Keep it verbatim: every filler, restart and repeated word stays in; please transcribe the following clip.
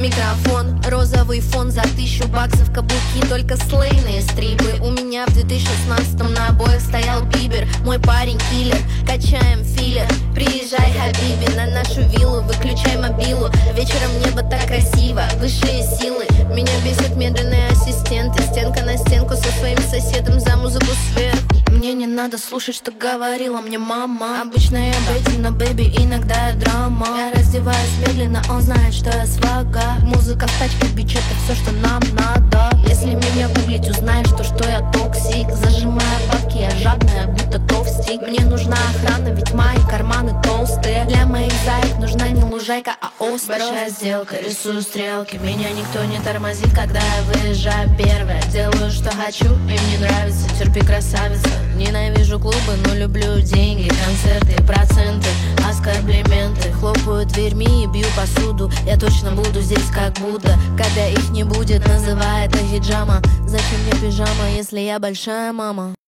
Микрофон, розовый фон за тысячу баксов, каблуки, только слейные стрипы. У меня в две тысячи шестнадцатом на обоях стоял Бибер. Мой парень киллер, качаем филлер. Приезжай, Хабиби, на нашу виллу, выключай мобилу. Вечером небо так красиво, высшие силы. Меня бесят медленные ассистенты. Стенка на стенку со своим соседом за музыку сверху. Мне не надо слушать, что говорила мне мама. Обычно я бейтинг, но бэби, иногда я драма. Я раздеваюсь медленно, он знает, что я свага. Музыка в тачке, бич, это все, что нам надо. Если меня гуглить, узнаешь, то, что я токсик. Зажимая бабки, я жадная, будто товстик. Мне нужна охрана, ведь мои карманы толстые. Для моих заек нужна не лужайка, а остров. Большая сделка, рисую стрелки. Меня никто не тормозит, когда я выезжаю первая. Делаю, что хочу, им не нравится, терпи, красавица. Ненавижу клубы, но люблю деньги, концерты, проценты, оскорблименты. Хлопаю дверьми и бью посуду. Я точно буду здесь как Будда, когда их не будет. Называй это хиджама. Зачем мне пижама, если я большая мама?